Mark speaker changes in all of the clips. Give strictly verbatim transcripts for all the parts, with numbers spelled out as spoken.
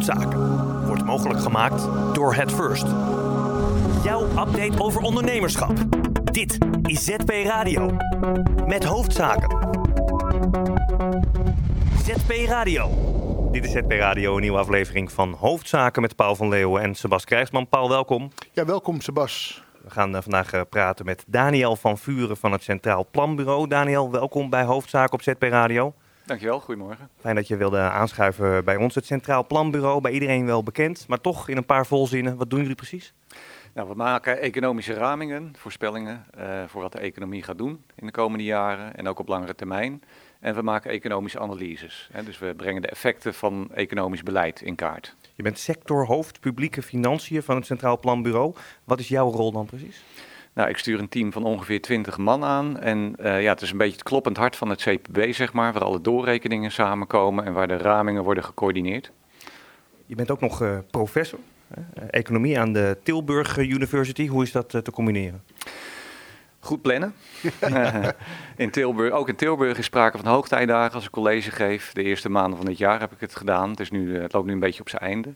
Speaker 1: Hoofdzaken wordt mogelijk gemaakt door Het First. Jouw update over ondernemerschap. Dit is Z P Radio. Met Hoofdzaken. Z P Radio. Dit is Z P Radio, een nieuwe aflevering van Hoofdzaken met Paul van Leeuwen en Sebas Krijgsman. Paul, welkom.
Speaker 2: Ja, welkom Sebas.
Speaker 1: We gaan uh, vandaag uh, praten met Daniel van Vuren van het Centraal Planbureau. Daniel, welkom bij Hoofdzaken op Z P Radio.
Speaker 3: Dankjewel, goedemorgen.
Speaker 1: Fijn dat je wilde aanschuiven bij ons. Het Centraal Planbureau, bij iedereen wel bekend, maar toch in een paar volzinnen. Wat doen jullie precies?
Speaker 3: Nou, we maken economische ramingen, voorspellingen uh, voor wat de economie gaat doen in de komende jaren en ook op langere termijn. En we maken economische analyses. Hè, dus we brengen de effecten van economisch beleid in kaart.
Speaker 1: Je bent sectorhoofd publieke financiën van het Centraal Planbureau. Wat is jouw rol dan precies?
Speaker 3: Nou, ik stuur een team van ongeveer twintig man aan. En uh, ja, het is een beetje het kloppend hart van het C P B, zeg maar, waar alle doorrekeningen samenkomen en waar de ramingen worden gecoördineerd. Je
Speaker 1: bent ook nog uh, professor uh, economie aan de Tilburg University. Hoe is dat uh, te combineren?
Speaker 3: Goed plannen. in Tilburg, ook in Tilburg is sprake van hoogtijdagen als ik college geef. De eerste maanden van dit jaar heb ik het gedaan. Het, is nu, het loopt nu een beetje op zijn einde.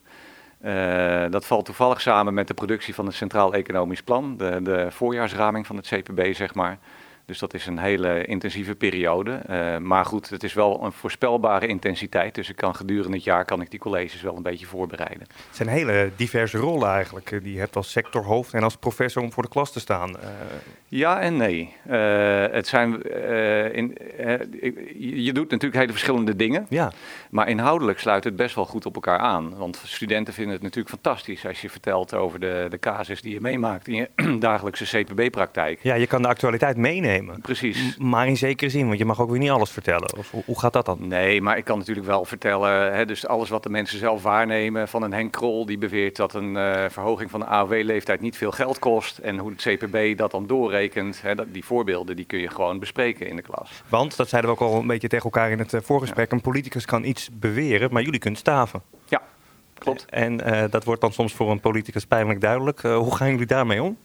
Speaker 3: Uh, dat valt toevallig samen met de productie van het Centraal Economisch Plan. De, de voorjaarsraming van het C P B, zeg maar. Dus dat is een hele intensieve periode. Uh, maar goed, het is wel een voorspelbare intensiteit. Dus ik kan gedurende het jaar kan ik die colleges wel een beetje voorbereiden.
Speaker 1: Het zijn hele diverse rollen eigenlijk. Die je hebt als sectorhoofd en als professor om voor de klas te staan. Uh...
Speaker 3: Ja en nee. Uh, het zijn, uh, in, uh, je doet natuurlijk hele verschillende dingen.
Speaker 1: Ja.
Speaker 3: Maar inhoudelijk sluit het best wel goed op elkaar aan. Want studenten vinden het natuurlijk fantastisch als je vertelt over de, de casus die je meemaakt in je dagelijkse C P B-praktijk.
Speaker 1: Ja, je kan de actualiteit meenemen.
Speaker 3: Precies.
Speaker 1: M- maar in zekere zin, want je mag ook weer niet alles vertellen. Of, hoe gaat dat dan?
Speaker 3: Nee, maar ik kan natuurlijk wel vertellen, hè, dus alles wat de mensen zelf waarnemen. Van een Henk Krol die beweert dat een uh, verhoging van de A O W-leeftijd niet veel geld kost. En hoe het C P B dat dan doorrekent. Hè, dat, die voorbeelden die kun je gewoon bespreken in de klas.
Speaker 1: Want, dat zeiden we ook al een beetje tegen elkaar in het uh, voorgesprek. Ja. Een politicus kan iets beweren, maar jullie kunnen staven.
Speaker 3: Ja, klopt.
Speaker 1: En uh, dat wordt dan soms voor een politicus pijnlijk duidelijk. Uh, hoe gaan jullie daarmee om?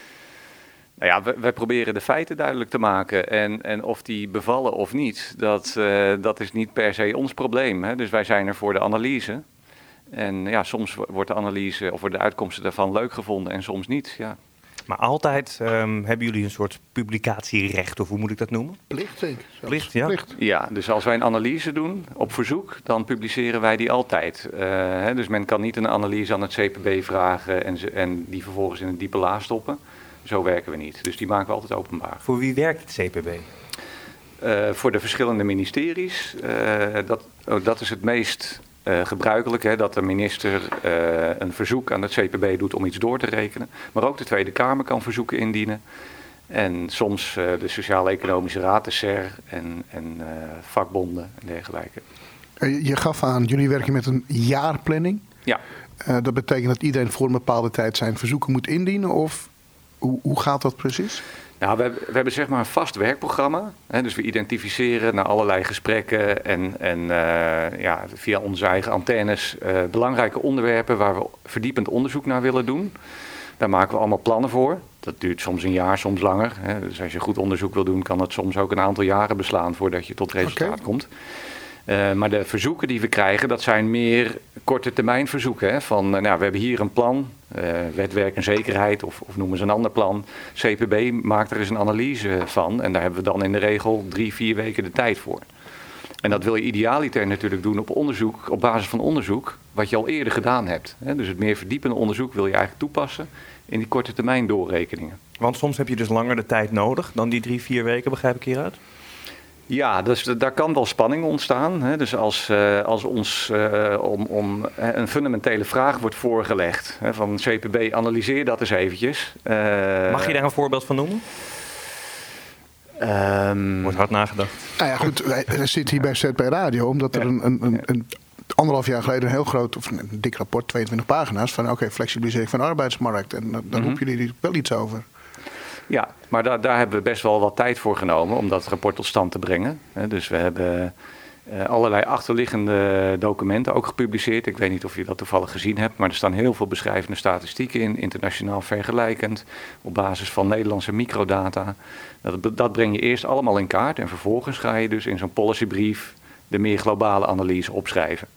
Speaker 3: Nou ja, wij, wij proberen de feiten duidelijk te maken en, en of die bevallen of niet, dat, uh, dat is niet per se ons probleem. Hè? Dus wij zijn er voor de analyse. En ja, soms wordt de analyse of worden de uitkomsten daarvan leuk gevonden en soms niet. Ja.
Speaker 1: Maar altijd um, hebben jullie een soort publicatierecht, of hoe moet ik dat noemen?
Speaker 2: Plicht zeker.
Speaker 1: Plicht, ja.
Speaker 2: Plicht.
Speaker 3: Ja, dus als wij een analyse doen op verzoek, dan publiceren wij die altijd. Uh, hè? Dus men kan niet een analyse aan het C P B vragen en, ze, en die vervolgens in een diepe la stoppen. Zo werken we niet. Dus die maken we altijd openbaar.
Speaker 1: Voor wie werkt het C P B?
Speaker 3: Uh, voor de verschillende ministeries. Uh, dat, oh, dat is het meest uh, gebruikelijk. Hè, dat de minister uh, een verzoek aan het C P B doet om iets door te rekenen. Maar ook de Tweede Kamer kan verzoeken indienen. En soms uh, de Sociaal-Economische Raad, de S E R en, en uh, vakbonden en dergelijke.
Speaker 2: Uh, je gaf aan, jullie werken met een jaarplanning.
Speaker 3: Ja.
Speaker 2: Uh, dat betekent dat iedereen voor een bepaalde tijd zijn verzoeken moet indienen of... Hoe, hoe gaat dat precies?
Speaker 3: Nou, we, we hebben zeg maar een vast werkprogramma. Hè, dus we identificeren naar allerlei gesprekken en, en uh, ja, via onze eigen antennes uh, belangrijke onderwerpen waar we verdiepend onderzoek naar willen doen. Daar maken we allemaal plannen voor. Dat duurt soms een jaar, soms langer. Hè. Dus als je goed onderzoek wil doen, kan het soms ook een aantal jaren beslaan voordat je tot resultaat okay. komt. Uh, maar de verzoeken die we krijgen, dat zijn meer korte termijn verzoeken. Hè? Van, uh, nou, we hebben hier een plan, uh, wet, werk en zekerheid of, of noemen ze een ander plan. C P B maakt er eens een analyse van en daar hebben we dan in de regel drie, vier weken de tijd voor. En dat wil je idealiter natuurlijk doen op onderzoek, op basis van onderzoek wat je al eerder gedaan hebt. Hè? Dus het meer verdiepende onderzoek wil je eigenlijk toepassen in die korte termijn doorrekeningen.
Speaker 1: Want soms heb je dus langer de tijd nodig dan die drie, vier weken, begrijp ik hieruit?
Speaker 3: Ja, dus daar kan wel spanning ontstaan. Hè. Dus als, uh, als ons uh, om, om een fundamentele vraag wordt voorgelegd, hè, van C P B, analyseer dat eens eventjes. Uh,
Speaker 1: Mag je daar een voorbeeld van noemen?
Speaker 3: Um,
Speaker 1: Wordt hard nagedacht.
Speaker 2: Nou ja, goed, wij zitten hier bij Z P Radio omdat er ja. een, een, een, een anderhalf jaar geleden een heel groot, of een dik rapport, tweeëntwintig pagina's, van oké, okay, flexibilisering van de arbeidsmarkt. En daar mm-hmm. roepen jullie wel iets over.
Speaker 3: Ja, maar daar, daar hebben we best wel wat tijd voor genomen om dat rapport tot stand te brengen. Dus we hebben uh, allerlei achterliggende documenten ook gepubliceerd. Ik weet niet of je dat toevallig gezien hebt, maar er staan heel veel beschrijvende statistieken in, internationaal vergelijkend, op basis van Nederlandse microdata. Dat, dat breng je eerst allemaal in kaart en vervolgens ga je dus in zo'n policybrief de meer globale analyse opschrijven.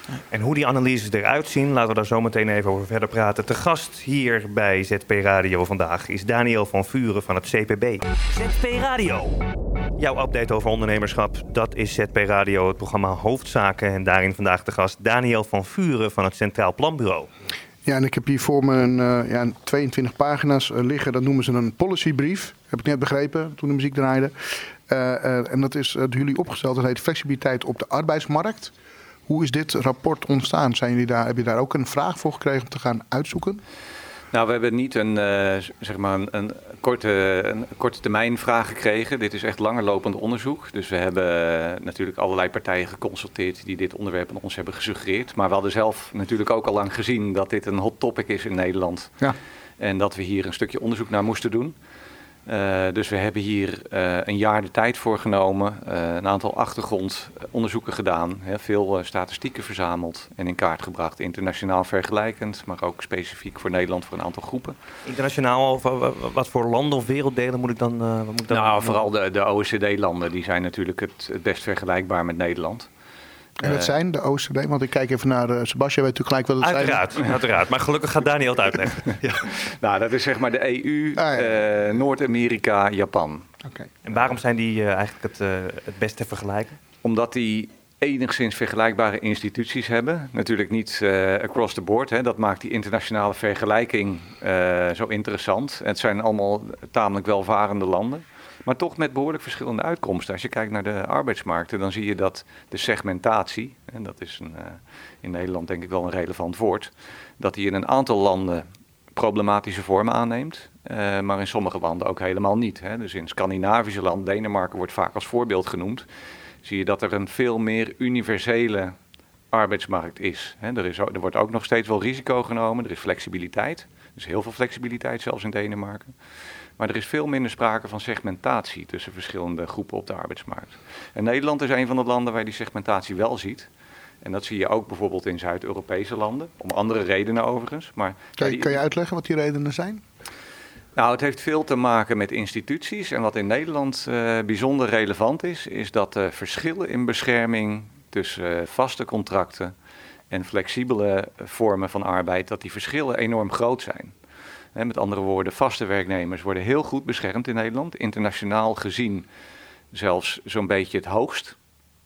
Speaker 1: En hoe die analyses eruit zien, laten we daar zo meteen even over verder praten. Te gast hier bij Z P Radio vandaag is Daniel van Vuren van het C P B. Z P Radio. Jouw update over ondernemerschap, dat is Z P Radio, het programma Hoofdzaken. En daarin vandaag de gast Daniel van Vuren van het Centraal Planbureau. Ja,
Speaker 2: en ik heb hier voor me een, uh, ja, tweeëntwintig pagina's uh, liggen. Dat noemen ze een policybrief. Heb ik net begrepen toen de muziek draaide. Uh, uh, en dat is uh, door jullie opgesteld. Dat heet flexibiliteit op de arbeidsmarkt. Hoe is dit rapport ontstaan? Zijn jullie daar, heb je daar ook een vraag voor gekregen om te gaan uitzoeken?
Speaker 3: Nou, we hebben niet een, uh, zeg maar een, een, korte, een korte termijn vraag gekregen. Dit is echt langerlopend onderzoek. Dus we hebben uh, natuurlijk allerlei partijen geconsulteerd die dit onderwerp aan ons hebben gesuggereerd. Maar we hadden zelf natuurlijk ook al lang gezien dat dit een hot topic is in Nederland. Ja. En dat we hier een stukje onderzoek naar moesten doen. Uh, dus we hebben hier uh, een jaar de tijd voor genomen, uh, een aantal achtergrondonderzoeken gedaan, heel veel uh, statistieken verzameld en in kaart gebracht. Internationaal vergelijkend, maar ook specifiek voor Nederland voor een aantal groepen.
Speaker 1: Internationaal, of, wat voor landen of werelddelen moet ik dan... Uh, wat moet ik dan
Speaker 3: nou, vooral de, de O E C D-landen, die zijn natuurlijk het, het best vergelijkbaar met Nederland.
Speaker 2: En dat zijn de O E C D? Want ik kijk even naar uh, Sebastian, weet u gelijk wat het
Speaker 1: uiteraard, zijn. Uiteraard, maar gelukkig gaat Daniel het uitleggen. Ja.
Speaker 3: Nou, dat is zeg maar de E U, ah, ja. uh, Noord-Amerika, Japan.
Speaker 1: Okay. En waarom zijn die uh, eigenlijk het, uh, het best te vergelijken?
Speaker 3: Omdat die enigszins vergelijkbare instituties hebben. Natuurlijk niet uh, across the board. Hè. Dat maakt die internationale vergelijking uh, zo interessant. Het zijn allemaal tamelijk welvarende landen. Maar toch met behoorlijk verschillende uitkomsten. Als je kijkt naar de arbeidsmarkten, dan zie je dat de segmentatie, en dat is een, uh, in Nederland denk ik wel een relevant woord, dat die in een aantal landen problematische vormen aanneemt, uh, maar in sommige landen ook helemaal niet. Hè. Dus in Scandinavische landen, Denemarken wordt vaak als voorbeeld genoemd, zie je dat er een veel meer universele arbeidsmarkt is. Hè. Er is. Er wordt ook nog steeds wel risico genomen, er is flexibiliteit, dus heel veel flexibiliteit zelfs in Denemarken. Maar er is veel minder sprake van segmentatie tussen verschillende groepen op de arbeidsmarkt. En Nederland is een van de landen waar je die segmentatie wel ziet. En dat zie je ook bijvoorbeeld in Zuid-Europese landen, om andere redenen overigens. Maar,
Speaker 2: kan, je, kan je uitleggen wat die redenen zijn?
Speaker 3: Nou, het heeft veel te maken met instituties. En wat in Nederland uh, bijzonder relevant is, is dat de verschillen in bescherming tussen uh, vaste contracten en flexibele vormen van arbeid, dat die verschillen enorm groot zijn. He, met andere woorden, vaste werknemers worden heel goed beschermd in Nederland. Internationaal gezien zelfs zo'n beetje het hoogst.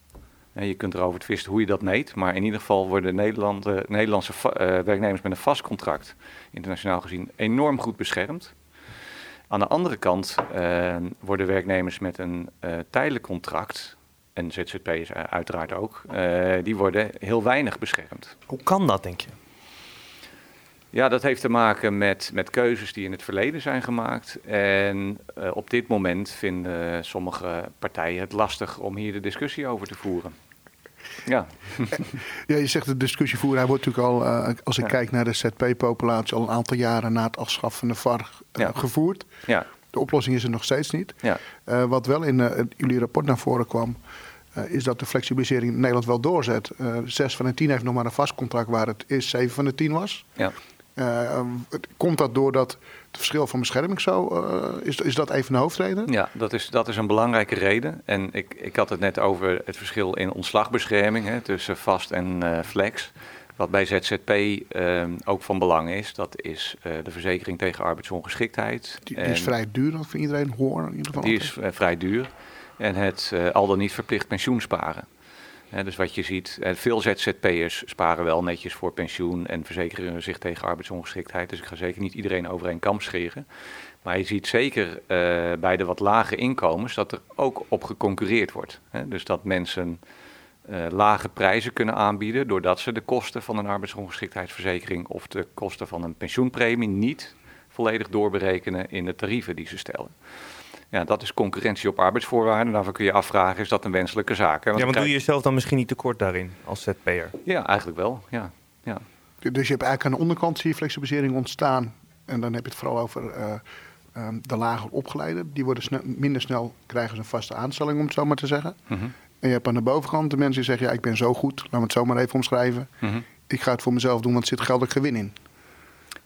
Speaker 3: En je kunt erover twisten hoe je dat meet. Maar in ieder geval worden Nederland, uh, Nederlandse va- uh, werknemers met een vast contract, internationaal gezien, enorm goed beschermd. Aan de andere kant uh, worden werknemers met een uh, tijdelijk contract, en Z Z P'ers uh, uiteraard ook, uh, die worden heel weinig beschermd.
Speaker 1: Hoe kan dat, denk je?
Speaker 3: Ja, dat heeft te maken met, met keuzes die in het verleden zijn gemaakt. En uh, op dit moment vinden sommige partijen het lastig om hier de discussie over te voeren. Ja,
Speaker 2: ja je zegt de discussie voeren. Hij wordt natuurlijk al, uh, als ik ja. kijk naar de Z P-populatie, al een aantal jaren na het afschaffen van de V A R uh, ja. gevoerd. Ja. De oplossing is er nog steeds niet. Ja. Uh, wat wel in uh, jullie rapport naar voren kwam, Uh, is dat de flexibilisering in Nederland wel doorzet. Uh, zes van de tien heeft nog maar een vast contract waar het is zeven van de tien was. Ja. Uh, komt dat doordat het verschil van bescherming zo uh, is, is dat even de hoofdreden?
Speaker 3: Ja, dat is, dat is een belangrijke reden. En ik, ik had het net over het verschil in ontslagbescherming hè, tussen vast en uh, flex. Wat bij Z Z P uh, ook van belang is, dat is uh, de verzekering tegen arbeidsongeschiktheid.
Speaker 2: Die, die is vrij duur, dat voor iedereen hoor in ieder geval.
Speaker 3: Die is uh, vrij duur. En het uh, al dan niet verplicht pensioensparen. He, dus wat je ziet, uh, veel Z Z P'ers sparen wel netjes voor pensioen en verzekeren zich tegen arbeidsongeschiktheid. Dus ik ga zeker niet iedereen over één kam scheren. Maar je ziet zeker uh, bij de wat lage inkomens dat er ook op geconcurreerd wordt. He, dus dat mensen uh, lage prijzen kunnen aanbieden doordat ze de kosten van een arbeidsongeschiktheidsverzekering of de kosten van een pensioenpremie niet volledig doorberekenen in de tarieven die ze stellen. Ja, dat is concurrentie op arbeidsvoorwaarden. Daarvoor kun je afvragen, is dat een wenselijke zaak? Hè? Want
Speaker 1: ja, maar
Speaker 3: krijg...
Speaker 1: doe je jezelf dan misschien niet tekort daarin als Z P'er?
Speaker 3: Ja, eigenlijk wel. Ja. Ja.
Speaker 2: Dus je hebt eigenlijk aan de onderkant zie je flexibilisering ontstaan. En dan heb je het vooral over uh, um, de lager opgeleiden. Die worden snel, minder snel, krijgen ze een vaste aanstelling, om het zo maar te zeggen. Mm-hmm. En je hebt aan de bovenkant de mensen die zeggen, ja, ik ben zo goed. Laten we het zo maar even omschrijven. Mm-hmm. Ik ga het voor mezelf doen, want er zit geldelijk gewin in.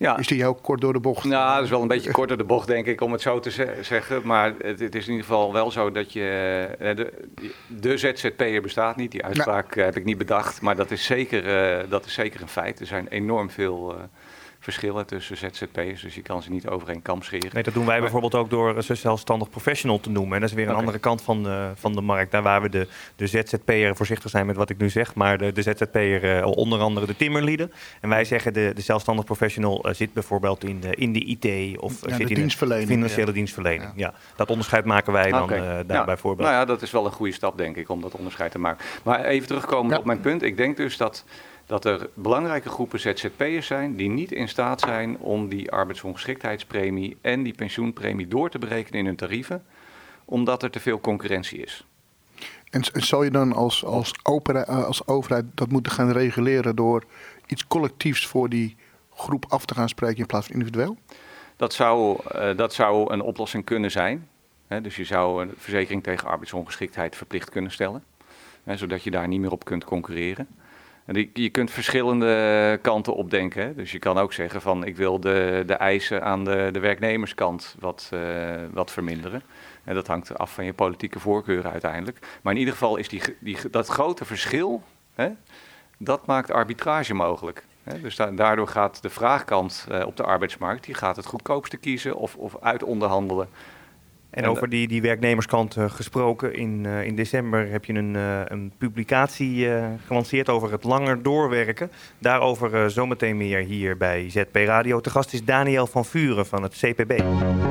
Speaker 2: Ja. Is die heel kort door de bocht?
Speaker 3: Nou, dat is wel een beetje kort door de bocht, denk ik, om het zo te ze- zeggen. Maar het, het is in ieder geval wel zo dat je... De, de Z Z P'er bestaat niet. Die uitspraak ja. heb ik niet bedacht. Maar dat is zeker, uh, dat is zeker een feit. Er zijn enorm veel... Uh, verschillen tussen Z Z P'ers, dus je kan ze niet over één kam scheren.
Speaker 1: Nee, dat doen wij maar, bijvoorbeeld ook door ze zelfstandig professional te noemen. En dat is weer een okay. andere kant van de, van de markt. Daar waar we de, de Z Z P'er, voorzichtig zijn met wat ik nu zeg, maar de, de Z Z P'er, uh, onder andere de timmerlieden. En wij zeggen de, de zelfstandig professional uh, zit bijvoorbeeld in de, in de I T of
Speaker 2: ja,
Speaker 1: zit
Speaker 2: de
Speaker 1: in
Speaker 2: dienstverlening,
Speaker 1: de financiële
Speaker 2: ja.
Speaker 1: dienstverlening. Ja. Ja, dat onderscheid maken wij dan okay. uh, daar ja. bijvoorbeeld.
Speaker 3: Nou ja, dat is wel een goede stap, denk ik, om dat onderscheid te maken. Maar even terugkomen ja. op mijn punt. Ik denk dus dat... dat er belangrijke groepen Z Z P'ers zijn die niet in staat zijn om die arbeidsongeschiktheidspremie en die pensioenpremie door te berekenen in hun tarieven, omdat er te veel concurrentie is.
Speaker 2: En zou je dan als, als, opera, als overheid dat moeten gaan reguleren door iets collectiefs voor die groep af te gaan spreken in plaats van individueel?
Speaker 3: Dat zou, uh, dat zou een oplossing kunnen zijn. He, dus je zou een verzekering tegen arbeidsongeschiktheid verplicht kunnen stellen, he, zodat je daar niet meer op kunt concurreren. En je kunt verschillende kanten opdenken. Hè? Dus je kan ook zeggen van ik wil de, de eisen aan de, de werknemerskant wat, uh, wat verminderen. En dat hangt af van je politieke voorkeuren uiteindelijk. Maar in ieder geval is die, die, dat grote verschil, hè, dat maakt arbitrage mogelijk. Hè? Dus da- daardoor gaat de vraagkant uh, op de arbeidsmarkt, die gaat het goedkoopste kiezen of, of uitonderhandelen.
Speaker 1: En over die, die werknemerskant uh, gesproken, in, uh, in december heb je een, uh, een publicatie uh, gelanceerd over het langer doorwerken. Daarover uh, zometeen meer hier bij Z P Radio. Te gast is Daniel van Vuren van het C P B.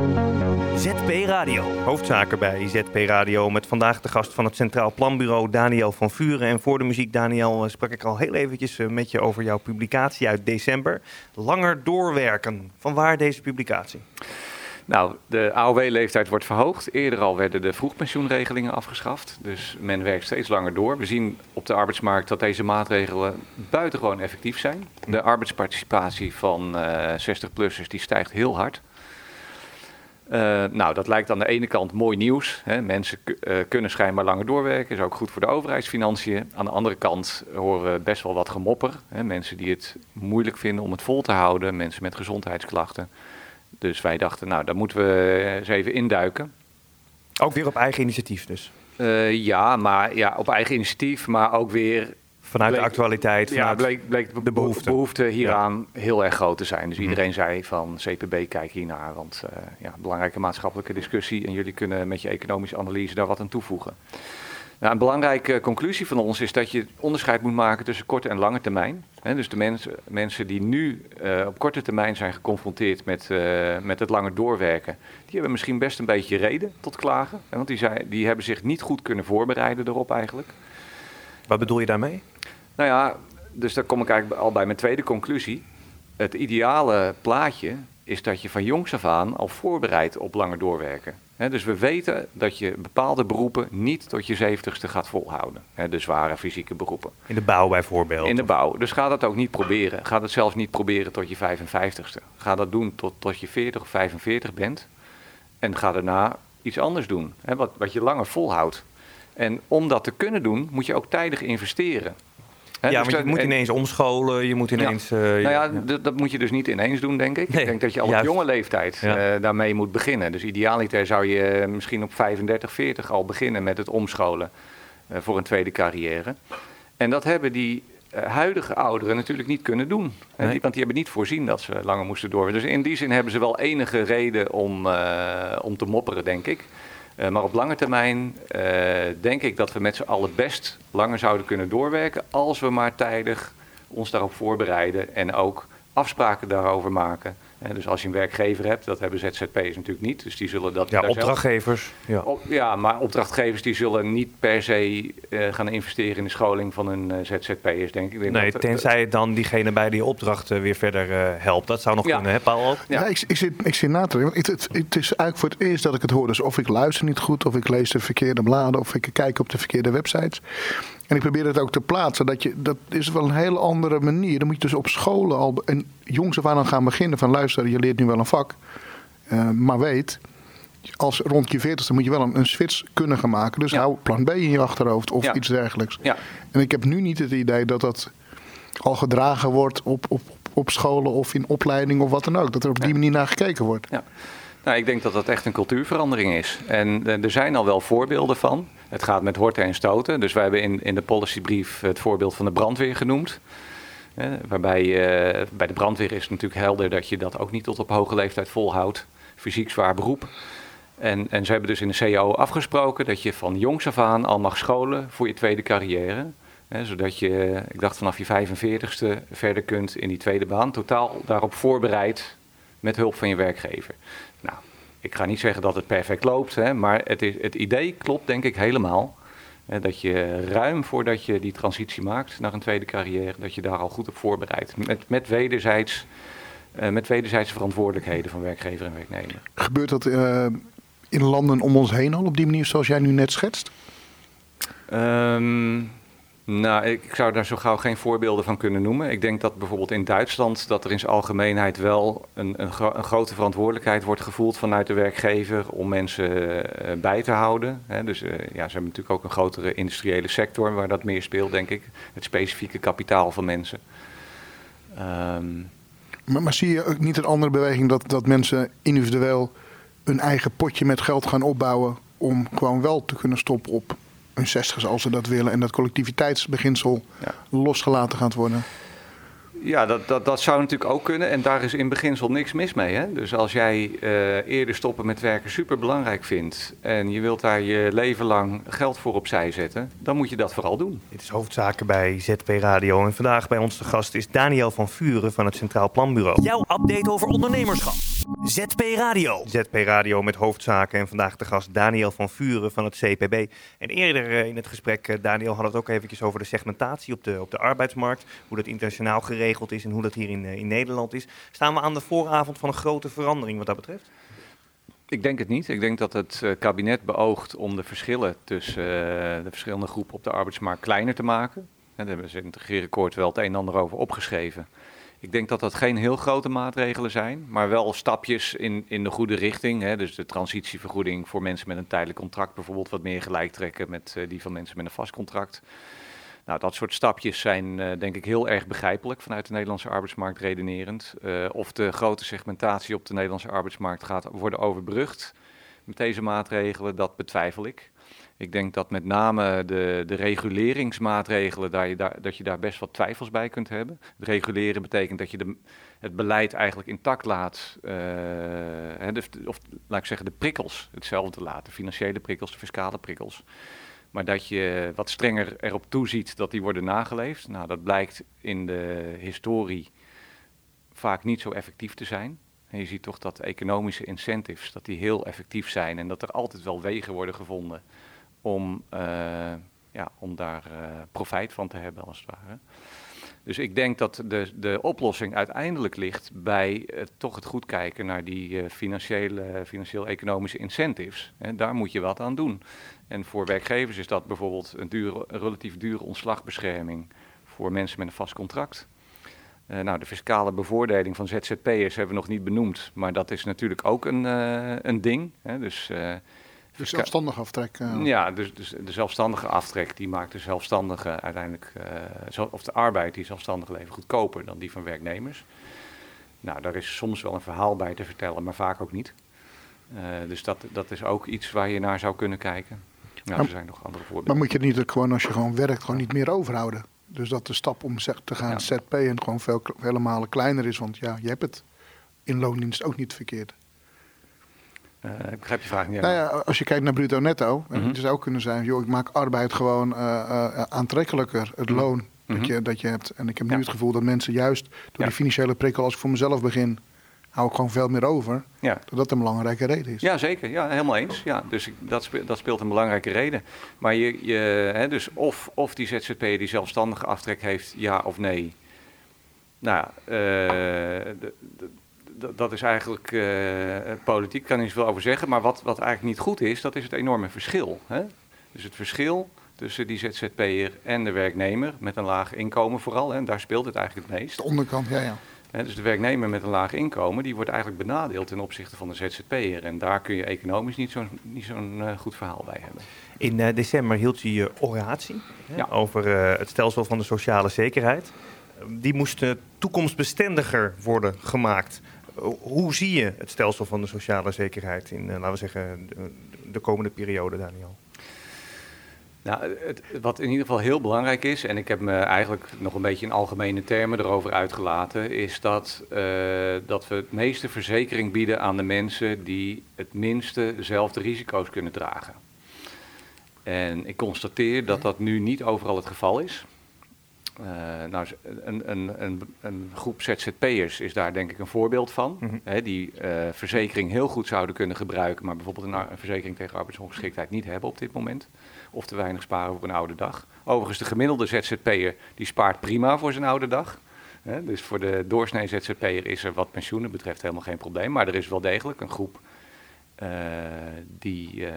Speaker 1: Z P Radio, hoofdzaken bij Z P Radio, met vandaag de gast van het Centraal Planbureau Daniel van Vuren. En voor de muziek, Daniel, uh, sprak ik al heel eventjes uh, met je over jouw publicatie uit december. Langer doorwerken, vanwaar deze publicatie?
Speaker 3: Nou, de A O W-leeftijd wordt verhoogd. Eerder al werden de vroegpensioenregelingen afgeschaft. Dus men werkt steeds langer door. We zien op de arbeidsmarkt dat deze maatregelen buitengewoon effectief zijn. De arbeidsparticipatie van uh, zestig-plussers die stijgt heel hard. Uh, nou, dat lijkt aan de ene kant mooi nieuws. Hè. Mensen k- uh, kunnen schijnbaar langer doorwerken. Is ook goed voor de overheidsfinanciën. Aan de andere kant horen we best wel wat gemopper. Hè. Mensen die het moeilijk vinden om het vol te houden. Mensen met gezondheidsklachten. Dus wij dachten, nou, daar moeten we eens even induiken.
Speaker 1: Ook weer op eigen initiatief dus?
Speaker 3: Uh, ja, maar ja, op eigen initiatief, maar ook weer...
Speaker 1: Vanuit
Speaker 3: bleek,
Speaker 1: de actualiteit, vanuit
Speaker 3: ja, bleek, bleek de,
Speaker 1: de behoefte.
Speaker 3: behoefte hieraan ja. heel erg groot te zijn. Dus iedereen mm. zei van C P B, kijk hiernaar. Want uh, ja, belangrijke maatschappelijke discussie. En jullie kunnen met je economische analyse daar wat aan toevoegen. Nou, een belangrijke conclusie van ons is dat je onderscheid moet maken tussen korte en lange termijn. He, dus de mensen, mensen die nu uh, op korte termijn zijn geconfronteerd met, uh, met het langer doorwerken, die hebben misschien best een beetje reden tot klagen. He, want die, zei, die hebben zich niet goed kunnen voorbereiden erop eigenlijk.
Speaker 1: Wat bedoel je daarmee?
Speaker 3: Nou ja, dus daar kom ik eigenlijk al bij mijn tweede conclusie. Het ideale plaatje is dat je van jongs af aan al voorbereidt op langer doorwerken. He, dus we weten dat je bepaalde beroepen niet tot je zeventigste gaat volhouden. He, de zware fysieke beroepen.
Speaker 1: In de bouw bijvoorbeeld?
Speaker 3: In de bouw. Dus ga dat ook niet proberen. Ga dat zelfs niet proberen tot je vijfenvijftigste. Ga dat doen tot, tot je veertig of vijfenveertig bent. En ga daarna iets anders doen. He, wat, wat je langer volhoudt. En om dat te kunnen doen, moet je ook tijdig investeren.
Speaker 1: He, ja, dus want je moet ineens omscholen, je moet ineens...
Speaker 3: Ja. Uh, nou ja, ja. D- dat moet je dus niet ineens doen, denk ik. Nee, ik denk dat je al juist. op jonge leeftijd ja. uh, daarmee moet beginnen. Dus idealiter zou je misschien op vijfendertig, veertig al beginnen met het omscholen uh, voor een tweede carrière. En dat hebben die uh, huidige ouderen natuurlijk niet kunnen doen. Nee. Die, want die hebben niet voorzien dat ze langer moesten doorwerken. Dus in die zin hebben ze wel enige reden om, uh, om te mopperen, denk ik. Uh, maar op lange termijn uh, denk ik dat we met z'n allen best langer zouden kunnen doorwerken, als we maar tijdig ons daarop voorbereiden en ook afspraken daarover maken. Uh, dus als je een werkgever hebt, dat hebben Z Z P'ers natuurlijk niet. Dus die zullen dat.
Speaker 1: Ja, opdrachtgevers.
Speaker 3: Ja. Op, ja, maar opdrachtgevers die zullen niet per se uh, gaan investeren in de scholing van hun uh, Z Z P'ers, denk ik. denk
Speaker 1: nee,
Speaker 3: dat,
Speaker 1: tenzij dan diegene bij die opdracht uh, weer verder uh, helpt. Dat zou nog ja. kunnen, hè, Paul ook?
Speaker 2: Ja, ja ik, ik, zit, ik zit na te denken. Het, het, het is eigenlijk voor het eerst dat ik het hoor. Dus of ik luister niet goed, of ik lees de verkeerde bladen, of ik kijk op de verkeerde websites. En ik probeer het ook te plaatsen. Dat, je, dat is wel een hele andere manier. Dan moet je dus op scholen al en jongs af aan gaan beginnen van luister, je leert nu wel een vak. Uh, maar weet, als rond je veertigste moet je wel een, een switch kunnen gaan maken. Dus ja. hou plan B in je achterhoofd of ja. iets dergelijks.
Speaker 3: Ja.
Speaker 2: En ik heb nu niet het idee dat dat al gedragen wordt op, op, op scholen of in opleiding of wat dan ook. Dat er op die ja. manier naar gekeken wordt.
Speaker 3: Ja. Nou, ik denk dat dat echt een cultuurverandering is. En uh, er zijn al wel voorbeelden van. Het gaat met horten en stoten. Dus wij hebben in, in de policybrief het voorbeeld van de brandweer genoemd. Uh, waarbij uh, bij de brandweer is het natuurlijk helder dat je dat ook niet tot op hoge leeftijd volhoudt. Fysiek zwaar beroep. En, en ze hebben dus in de C A O afgesproken dat je van jongs af aan al mag scholen voor je tweede carrière. Hè, zodat je, ik dacht vanaf je vijfenveertigste verder kunt in die tweede baan. Totaal daarop voorbereid met hulp van je werkgever. Nou, ik ga niet zeggen dat het perfect loopt, hè, maar het, is, het idee klopt denk ik helemaal. Hè, dat je ruim voordat je die transitie maakt naar een tweede carrière, dat je daar al goed op voorbereidt. Met, met, wederzijds, uh, met wederzijdse verantwoordelijkheden van werkgever en werknemer.
Speaker 2: Gebeurt dat uh, in landen om ons heen al op die manier zoals jij nu net schetst?
Speaker 3: Um, Nou, ik zou daar zo gauw geen voorbeelden van kunnen noemen. Ik denk dat bijvoorbeeld in Duitsland dat er in zijn algemeenheid wel een, een, gro- een grote verantwoordelijkheid wordt gevoeld vanuit de werkgever om mensen uh, bij te houden. He, dus uh, ja, ze hebben natuurlijk ook een grotere industriële sector waar dat meer speelt, denk ik. Het specifieke kapitaal van mensen. Um,
Speaker 2: maar, maar zie je ook niet een andere beweging dat, dat mensen individueel een eigen potje met geld gaan opbouwen om gewoon wel te kunnen stoppen op een zestigers als ze dat willen en dat collectiviteitsbeginsel ja. losgelaten gaat worden?
Speaker 3: Ja, dat, dat, dat zou natuurlijk ook kunnen en daar is in beginsel niks mis mee. Hè? Dus als jij uh, eerder stoppen met werken super belangrijk vindt en je wilt daar je leven lang geld voor opzij zetten, dan moet je dat vooral doen.
Speaker 1: Dit is Hoofdzaken bij Z P Radio en vandaag bij ons de gast is Daniel van Vuren van het Centraal Planbureau. Jouw update over ondernemerschap. Z P Radio. Z P Radio met Hoofdzaken en vandaag de gast Daniel van Vuren van het C P B. En eerder uh, in het gesprek, uh, Daniel, had het ook eventjes over de segmentatie op de, op de arbeidsmarkt. Hoe dat internationaal geregeld is en hoe dat hier in, uh, in Nederland is. Staan we aan de vooravond van een grote verandering wat dat betreft?
Speaker 3: Ik denk het niet. Ik denk dat het uh, kabinet beoogt om de verschillen tussen uh, de verschillende groepen op de arbeidsmarkt kleiner te maken. En daar hebben ze in het regeerakkoord wel het een en ander over opgeschreven. Ik denk dat dat geen heel grote maatregelen zijn, maar wel stapjes in, in de goede richting. Hè. Dus de transitievergoeding voor mensen met een tijdelijk contract bijvoorbeeld wat meer gelijk trekken met uh, die van mensen met een vast contract. Nou, dat soort stapjes zijn uh, denk ik heel erg begrijpelijk vanuit de Nederlandse arbeidsmarkt redenerend. Uh, of de grote segmentatie op de Nederlandse arbeidsmarkt gaat worden overbrugd met deze maatregelen, dat betwijfel ik. Ik denk dat met name de, de reguleringsmaatregelen, daar je daar, dat je daar best wat twijfels bij kunt hebben. Het reguleren betekent dat je de, het beleid eigenlijk intact laat, uh, hè, de, of laat ik zeggen de prikkels hetzelfde laat. De financiële prikkels, de fiscale prikkels. Maar dat je wat strenger erop toeziet dat die worden nageleefd. Nou, dat blijkt in de historie vaak niet zo effectief te zijn. En je ziet toch dat economische incentives, dat die heel effectief zijn en dat er altijd wel wegen worden gevonden om, uh, ja, om daar uh, profijt van te hebben, als het ware. Dus ik denk dat de, de oplossing uiteindelijk ligt bij uh, toch het goed kijken naar die uh, financiële, financieel-economische incentives. En daar moet je wat aan doen. En voor werkgevers is dat bijvoorbeeld een, dure, een relatief dure ontslagbescherming voor mensen met een vast contract. Uh, nou, de fiscale bevoordeling van Z Z P'ers hebben we nog niet benoemd, maar dat is natuurlijk ook een, uh, een ding. Hè? Dus, uh,
Speaker 2: de zelfstandige aftrek. Uh.
Speaker 3: Ja, dus, dus de zelfstandige aftrek die maakt de zelfstandige uiteindelijk, uh, of de arbeid die zelfstandige leven goedkoper dan die van werknemers. Nou, daar is soms wel een verhaal bij te vertellen, maar vaak ook niet. Uh, dus dat, dat is ook iets waar je naar zou kunnen kijken. Nou, maar, er zijn nog andere voorbeelden.
Speaker 2: Maar moet je het niet ook gewoon, als je gewoon werkt, gewoon niet meer overhouden? Dus dat de stap om te gaan ja. Z P'en gewoon veel, vele malen kleiner is. Want ja, je hebt het in loondienst ook niet verkeerd.
Speaker 3: Uh, ik begrijp je vraag niet.
Speaker 2: Nou ja, als je kijkt naar bruto netto, mm-hmm. het zou kunnen zijn, joh, ik maak arbeid gewoon uh, uh, aantrekkelijker, het loon mm-hmm. dat, je, dat je hebt. En ik heb nu ja. het gevoel dat mensen juist door ja. die financiële prikkel, als ik voor mezelf begin, hou ik gewoon veel meer over. Ja. Dat dat een belangrijke reden is.
Speaker 3: Ja, zeker. Ja, helemaal eens. Ja, dus dat, speelt, dat speelt een belangrijke reden. Maar je, je, hè, dus of, of die Z Z P'er die zelfstandige aftrek heeft, ja of nee. Nou ja, uh, de, de, dat is eigenlijk uh, politiek, ik kan er niet zoveel over zeggen. Maar wat, wat eigenlijk niet goed is, dat is het enorme verschil. Hè? Dus het verschil tussen die Z Z P'er en de werknemer met een laag inkomen vooral. Hè? En daar speelt het eigenlijk het meest.
Speaker 2: De onderkant, ja, ja.
Speaker 3: Hè, dus de werknemer met een laag inkomen, die wordt eigenlijk benadeeld ten opzichte van de Z Z P'er. En daar kun je economisch niet zo'n, niet zo'n uh, goed verhaal bij hebben.
Speaker 1: In uh, december hield je je oratie hè, ja. over uh, het stelsel van de sociale zekerheid. die moesten toekomstbestendiger worden gemaakt. Hoe zie je het stelsel van de sociale zekerheid in, laten we zeggen, de, de komende periode, Daniel?
Speaker 3: Nou, het, wat in ieder geval heel belangrijk is, en ik heb me eigenlijk nog een beetje in algemene termen erover uitgelaten, is dat, uh, dat we het meeste verzekering bieden aan de mensen die het minste zelf de risico's kunnen dragen. En ik constateer dat dat nu niet overal het geval is. Uh, nou, een, een, een, een groep Z Z P'ers is daar denk ik een voorbeeld van. Mm-hmm. Hè, die uh, verzekering heel goed zouden kunnen gebruiken, maar bijvoorbeeld een, een verzekering tegen arbeidsongeschiktheid niet hebben op dit moment. Of te weinig sparen voor een oude dag. Overigens, de gemiddelde Z Z P'er die spaart prima voor zijn oude dag. Hè, dus voor de doorsnee Z Z P'er is er wat pensioenen betreft helemaal geen probleem. Maar er is wel degelijk een groep uh, die uh,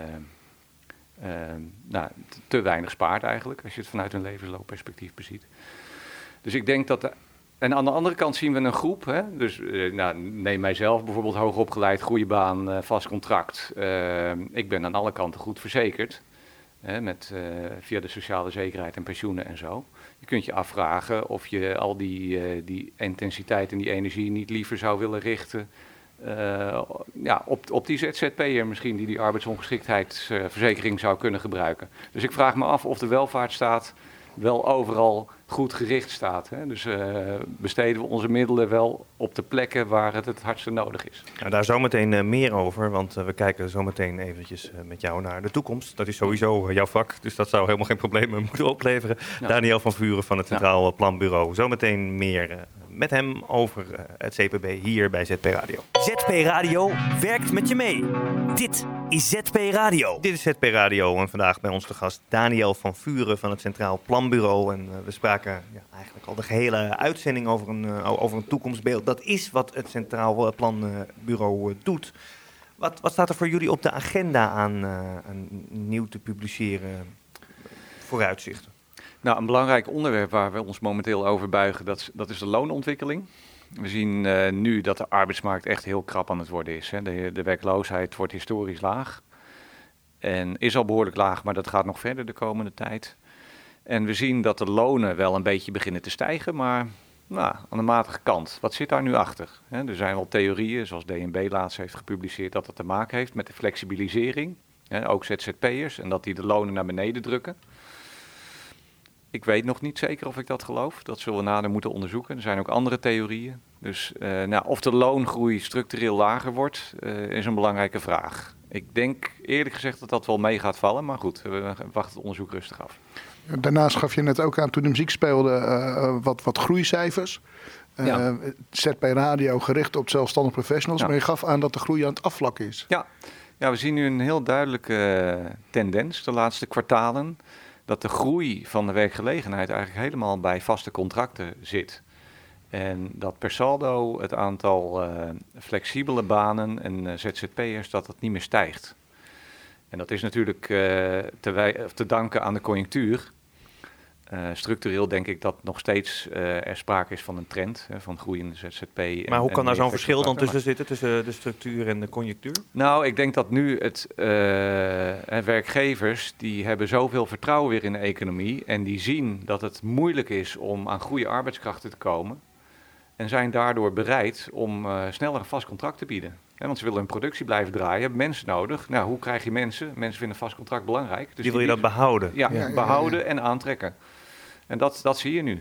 Speaker 3: uh, nou, te weinig spaart eigenlijk, als je het vanuit een levensloopperspectief beziet. Dus ik denk dat... De, en aan de andere kant zien we een groep, hè, dus uh, nou, neem mijzelf bijvoorbeeld hoogopgeleid, goede baan, uh, vast contract. Uh, ik ben aan alle kanten goed verzekerd. Hè, met, uh, via de sociale zekerheid en pensioenen en zo. Je kunt je afvragen of je al die, uh, die intensiteit en die energie niet liever zou willen richten uh, ja, op, op die Z Z P'er misschien die die arbeidsongeschiktheidsverzekering zou kunnen gebruiken. Dus ik vraag me af of de welvaartsstaat wel overal goed gericht staat. Hè? Dus uh, besteden we onze middelen wel op de plekken waar het het hardste nodig is.
Speaker 1: Nou, daar zometeen uh, meer over, want uh, we kijken zometeen eventjes uh, met jou naar de toekomst. Dat is sowieso uh, jouw vak, dus dat zou helemaal geen problemen moeten opleveren. Ja. Daniel van Vuren van het Centraal ja. Planbureau. Zometeen meer uh, met hem over uh, het C P B hier bij Z P Radio. Z P Radio werkt met je mee. Dit is Z P Radio. Dit is Z P Radio en vandaag bij ons de gast Daniel van Vuren van het Centraal Planbureau. En uh, we spraken ja, eigenlijk al de gehele uitzending over een, uh, over een toekomstbeeld. Dat is wat het Centraal Planbureau uh, doet. Wat, wat staat er voor jullie op de agenda aan, uh, aan nieuw te publiceren vooruitzichten?
Speaker 3: Nou, een belangrijk onderwerp waar we ons momenteel over buigen, dat, dat is de loonontwikkeling. We zien uh, nu dat de arbeidsmarkt echt heel krap aan het worden is. Hè. De, de werkloosheid wordt historisch laag. En is al behoorlijk laag, maar dat gaat nog verder de komende tijd. En we zien dat de lonen wel een beetje beginnen te stijgen, maar nou, aan de matige kant. Wat zit daar nu achter? Hè, er zijn wel theorieën, zoals D N B laatst heeft gepubliceerd, dat dat te maken heeft met de flexibilisering. Hè, ook Z Z P'ers, en dat die de lonen naar beneden drukken. Ik weet nog niet zeker of ik dat geloof. Dat zullen we nader moeten onderzoeken. Er zijn ook andere theorieën. Dus uh, nou, of de loongroei structureel lager wordt, uh, is een belangrijke vraag. Ik denk eerlijk gezegd dat dat wel mee gaat vallen. Maar goed, we wachten het onderzoek rustig af.
Speaker 2: Daarnaast gaf je net ook aan, toen de muziek speelde, uh, wat, wat groeicijfers. Uh, ja. Z P Radio gericht op zelfstandig professionals. Ja. Maar je gaf aan dat de groei aan het afvlakken is.
Speaker 3: Ja. ja, we zien nu een heel duidelijke uh, tendens de laatste kwartalen. Dat de groei van de werkgelegenheid eigenlijk helemaal bij vaste contracten zit. En dat per saldo het aantal uh, flexibele banen en uh, Z Z P'ers dat dat niet meer stijgt. En dat is natuurlijk uh, te, wij- te danken aan de conjunctuur. Uh, structureel denk ik dat nog steeds uh, er sprake is van een trend, uh, van groeiende Z Z P. En,
Speaker 1: maar hoe kan
Speaker 3: en
Speaker 1: daar zo'n verschil dan tussen zitten, tussen de structuur en de conjunctuur?
Speaker 3: Nou, ik denk dat nu het uh, werkgevers, die hebben zoveel vertrouwen weer in de economie en die zien dat het moeilijk is om aan goede arbeidskrachten te komen en zijn daardoor bereid om uh, sneller een vast contract te bieden. He, want ze willen hun productie blijven draaien, hebben mensen nodig. Nou, hoe krijg je mensen? Mensen vinden een vast contract belangrijk. Dus
Speaker 1: die wil je dat behouden?
Speaker 3: Ja, ja, ja behouden ja, ja. en aantrekken. En dat, dat zie je nu.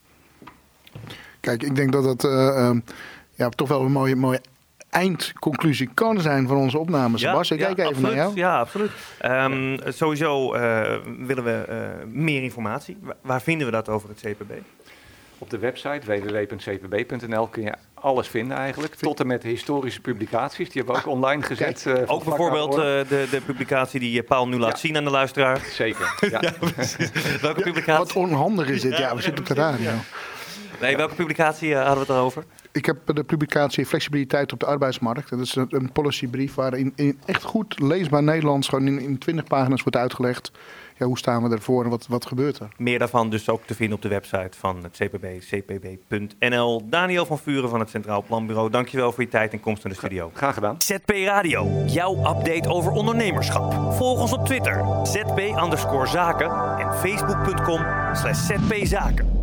Speaker 2: Kijk, ik denk dat dat uh, uh, ja, toch wel een mooie, mooie eindconclusie kan zijn van onze opnames. Ja, Bas, ik ja, kijk even
Speaker 1: absoluut,
Speaker 2: naar jou.
Speaker 1: Ja, absoluut. Um, ja. Sowieso uh, willen we uh, meer informatie. Waar vinden we dat over het C P B?
Speaker 3: Op de website w w w punt c p b punt n l kun je alles vinden eigenlijk. Tot en met historische publicaties. Die hebben we ook online gezet. Uh,
Speaker 1: ook bijvoorbeeld uh, de, de publicatie die Paul nu laat ja. zien aan de luisteraar.
Speaker 3: Zeker. Ja.
Speaker 1: ja, welke publicatie? Ja,
Speaker 2: wat onhandig is dit. Ja, we zitten op de radio. Ja.
Speaker 1: Nee, welke publicatie uh, hadden we het erover?
Speaker 2: Ik heb de publicatie Flexibiliteit op de arbeidsmarkt. Dat is een, een policybrief waarin in echt goed leesbaar Nederlands gewoon in, in twintig pagina's wordt uitgelegd. Ja, hoe staan we ervoor en wat, wat gebeurt er?
Speaker 1: Meer daarvan dus ook te vinden op de website van het C P B, c p b punt n l. Daniel van Vuren van het Centraal Planbureau, dankjewel voor je tijd en komst in de studio.
Speaker 3: Graag gedaan.
Speaker 1: Z P Radio, jouw update over ondernemerschap. Volg ons op Twitter, zp underscore zaken en facebook punt com slash zpzaken.